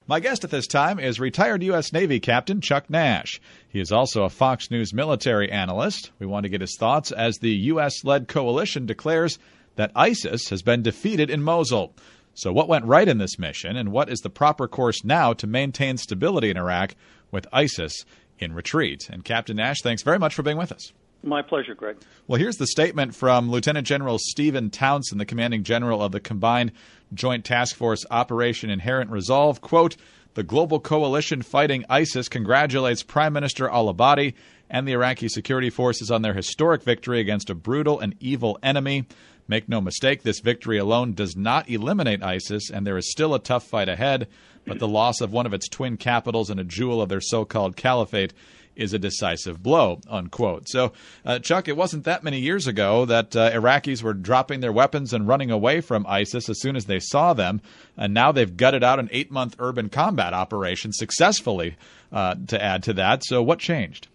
My guest at this time is retired U.S. Navy Captain Chuck Nash. He is also a Fox News military analyst. We want to get his thoughts as the U.S.-led coalition declares that ISIS has been defeated in Mosul. So what went right in this mission, and what is the proper course now to maintain stability in Iraq with ISIS in retreat? And Captain Nash, thanks very much for being with us. My pleasure, Greg. Well, here's the statement from Lieutenant General Stephen Townsend, the commanding general of the Combined Joint Task Force Operation Inherent Resolve. Quote, "The global coalition fighting ISIS congratulates Prime Minister al-Abadi and the Iraqi security forces on their historic victory against a brutal and evil enemy. Make no mistake, this victory alone does not eliminate ISIS, and there is still a tough fight ahead, but the loss of one of its twin capitals and a jewel of their so-called caliphate is a decisive blow," unquote. So, Chuck, it wasn't that many years ago that Iraqis were dropping their weapons and running away from ISIS as soon as they saw them, and now they've gutted out an 8-month urban combat operation successfully to add to that. So what changed?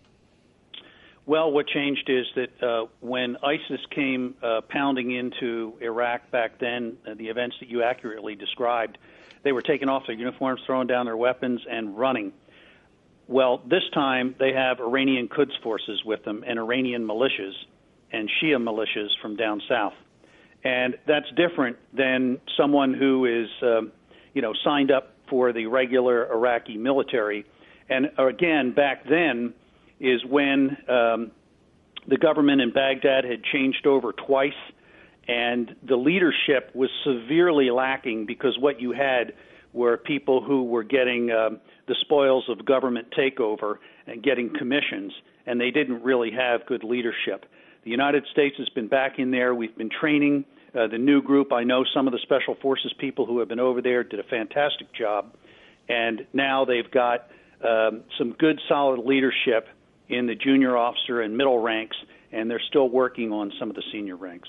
Well, what changed is that when ISIS came pounding into Iraq back then, the events that you accurately described, they were taking off their uniforms, throwing down their weapons, and running. Well, this time they have Iranian Quds forces with them and Iranian militias and Shia militias from down south. And that's different than someone who is, signed up for the regular Iraqi military. And again, back then is when the government in Baghdad had changed over twice, and the leadership was severely lacking because what you had were people who were getting the spoils of government takeover and getting commissions, and they didn't really have good leadership. The United States has been back in there. We've been training the new group. I know some of the Special Forces people who have been over there did a fantastic job, and now they've got some good, solid leadership in the junior officer and middle ranks, and they're still working on some of the senior ranks.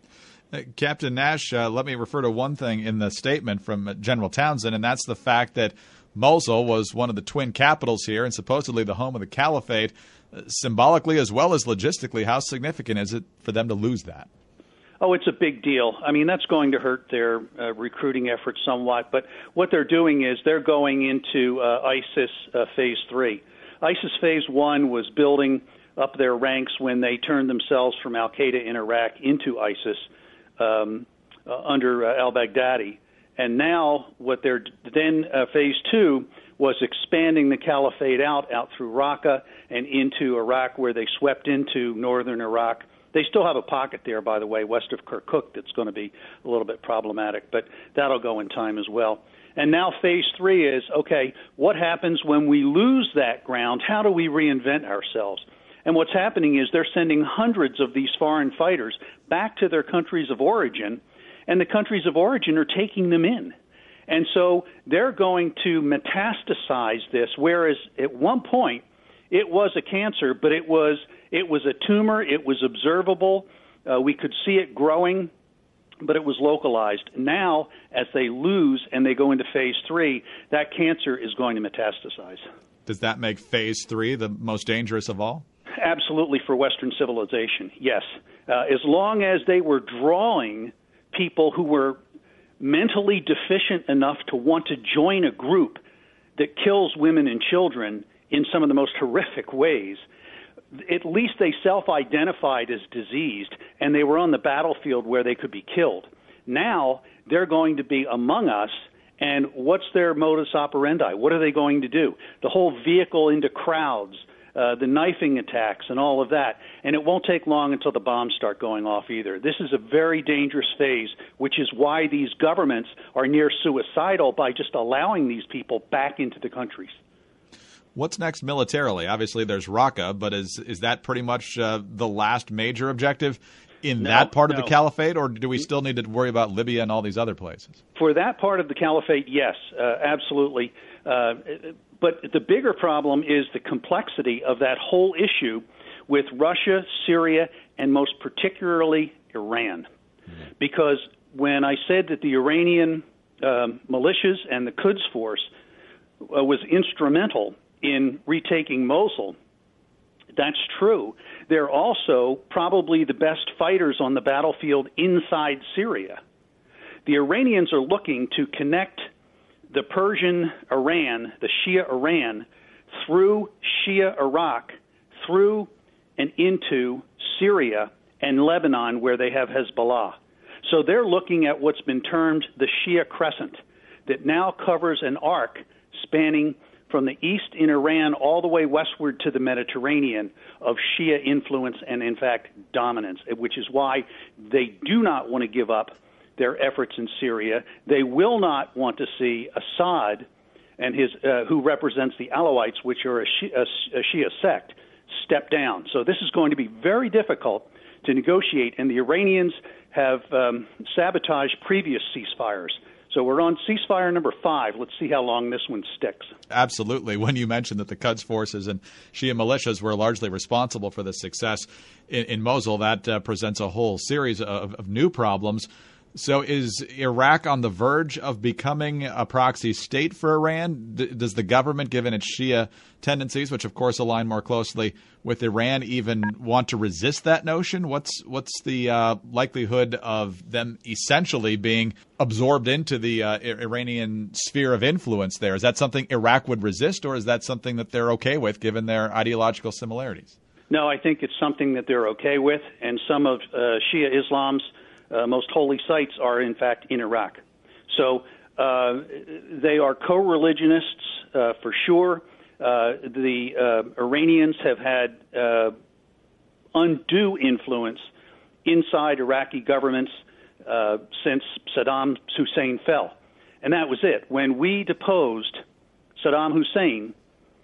Captain Nash, let me refer to one thing in the statement from General Townsend, and that's the fact that Mosul was one of the twin capitals here and supposedly the home of the caliphate. Symbolically as well as logistically, how significant is it for them to lose that? Oh, it's a big deal. I mean, that's going to hurt their recruiting efforts somewhat, but what they're doing is they're going into ISIS Phase 3. ISIS Phase 1 was building up their ranks when they turned themselves from al-Qaeda in Iraq into ISIS under al-Baghdadi. And now what they're then Phase 2 was expanding the caliphate out through Raqqa and into Iraq, where they swept into northern Iraq. They still have a pocket there, by the way, west of Kirkuk, that's going to be a little bit problematic, but that'll go in time as well. And now Phase 3 is, okay, what happens when we lose that ground? How do we reinvent ourselves? And what's happening is they're sending hundreds of these foreign fighters back to their countries of origin, and the countries of origin are taking them in. And so they're going to metastasize this, whereas at one point it was a cancer, but it was a tumor, it was observable, we could see it growing, but it was localized. Now, as they lose and they go into Phase 3, that cancer is going to metastasize. Does that make Phase 3 the most dangerous of all? Absolutely, for Western civilization, yes. As long as they were drawing people who were mentally deficient enough to want to join a group that kills women and children in some of the most horrific ways, at least they self-identified as diseased, and they were on the battlefield where they could be killed. Now they're going to be among us, and what's their modus operandi? What are they going to do? The whole vehicle into crowds, the knifing attacks and all of that. And it won't take long until the bombs start going off either. This is a very dangerous phase, which is why these governments are near suicidal by just allowing these people back into the countries. What's next militarily? Obviously, there's Raqqa, but is that pretty much the last major objective in that part of the caliphate, or do we still need to worry about Libya and all these other places? For that part of the caliphate, yes, absolutely. But the bigger problem is the complexity of that whole issue with Russia, Syria, and most particularly Iran. Because when I said that the Iranian militias and the Quds Force was instrumental in retaking Mosul, that's true. They're also probably the best fighters on the battlefield inside Syria. The Iranians are looking to connect the Persian Iran, the Shia Iran, through Shia Iraq, through and into Syria and Lebanon, where they have Hezbollah. So they're looking at what's been termed the Shia Crescent, that now covers an arc spanning from the east in Iran all the way westward to the Mediterranean of Shia influence and, in fact, dominance, which is why they do not want to give up their efforts in Syria. They will not want to see Assad and his, who represents the Alawites, which are a Shia sect, step down. So this is going to be very difficult to negotiate, and the Iranians have sabotaged previous ceasefires. So we're on ceasefire number 5. Let's see how long this one sticks. Absolutely. When you mentioned that the Quds forces and Shia militias were largely responsible for the success in Mosul, that presents a whole series of new problems. So is Iraq on the verge of becoming a proxy state for Iran? Does the government, given its Shia tendencies, which of course align more closely with Iran, even want to resist that notion? What's the likelihood of them essentially being absorbed into the Iranian sphere of influence there? Is that something Iraq would resist, or is that something that they're okay with given their ideological similarities? No, I think it's something that they're okay with, and some of Shia Islam's most holy sites are, in fact, in Iraq. So they are co-religionists for sure. The Iranians have had undue influence inside Iraqi governments since Saddam Hussein fell. And that was it. When we deposed Saddam Hussein,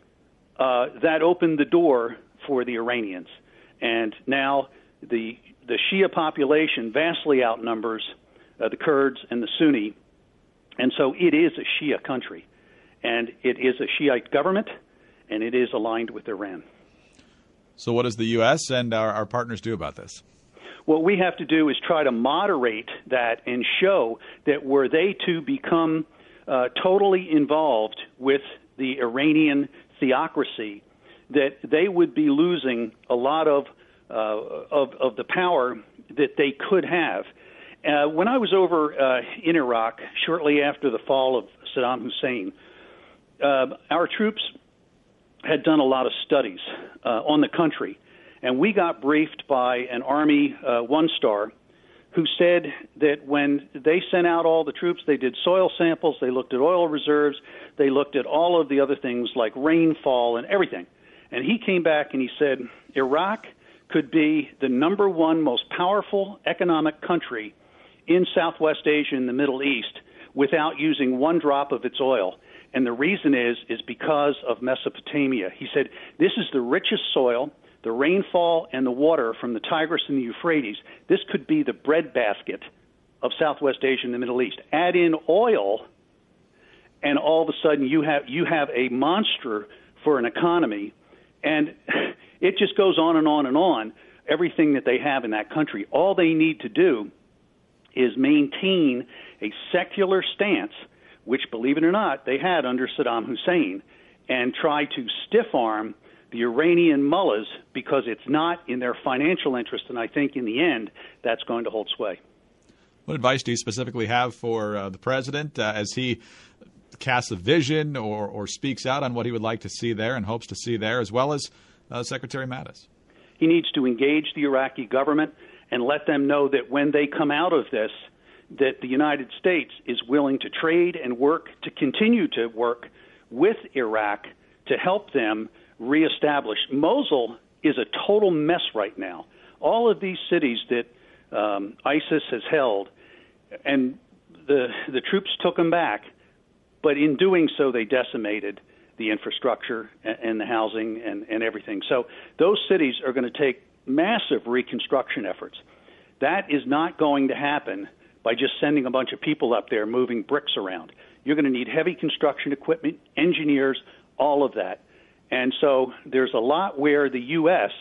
that opened the door for the Iranians. And now the Shia population vastly outnumbers the Kurds and the Sunni, and so it is a Shia country, and it is a Shiite government, and it is aligned with Iran. So what does the U.S. and our partners do about this? What we have to do is try to moderate that and show that were they to become totally involved with the Iranian theocracy, that they would be losing a lot of the power that they could have. When I was over in Iraq shortly after the fall of Saddam Hussein, our troops had done a lot of studies on the country, and we got briefed by an Army one-star who said that when they sent out all the troops, they did soil samples, they looked at oil reserves, they looked at all of the other things like rainfall and everything. And he came back and he said, Iraq could be the number one most powerful economic country in Southwest Asia and the Middle East without using one drop of its oil. And the reason is because of Mesopotamia. He said, this is the richest soil, the rainfall and the water from the Tigris and the Euphrates. This could be the breadbasket of Southwest Asia and the Middle East. Add in oil, and all of a sudden you have a monster for an economy. And it just goes on and on and on, everything that they have in that country. All they need to do is maintain a secular stance, which, believe it or not, they had under Saddam Hussein, and try to stiff-arm the Iranian mullahs because it's not in their financial interest, and I think in the end that's going to hold sway. What advice do you specifically have for the president as he casts a vision or speaks out on what he would like to see there and hopes to see there, as well as Secretary Mattis? He needs to engage the Iraqi government and let them know that when they come out of this, that the United States is willing to trade and work, to continue to work with Iraq to help them reestablish. Mosul is a total mess right now. All of these cities that ISIS has held, and the troops took them back, but in doing so they decimated the infrastructure and the housing and everything. So those cities are going to take massive reconstruction efforts. That is not going to happen by just sending a bunch of people up there moving bricks around. You're going to need heavy construction equipment, engineers, all of that. And so there's a lot where the U.S.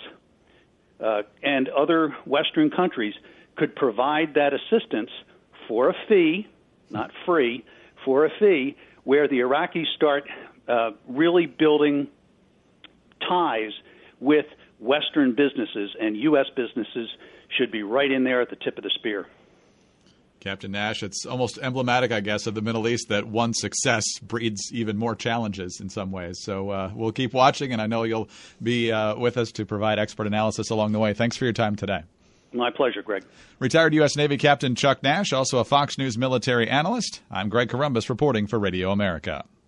And other Western countries could provide that assistance for a fee, not free, for a fee, where the Iraqis start really building ties with Western businesses, and U.S. businesses should be right in there at the tip of the spear. Captain Nash, it's almost emblematic, I guess, of the Middle East that one success breeds even more challenges in some ways. So we'll keep watching, and I know you'll be with us to provide expert analysis along the way. Thanks for your time today. My pleasure, Greg. Retired U.S. Navy Captain Chuck Nash, also a Fox News military analyst. I'm Greg Corombos reporting for Radio America.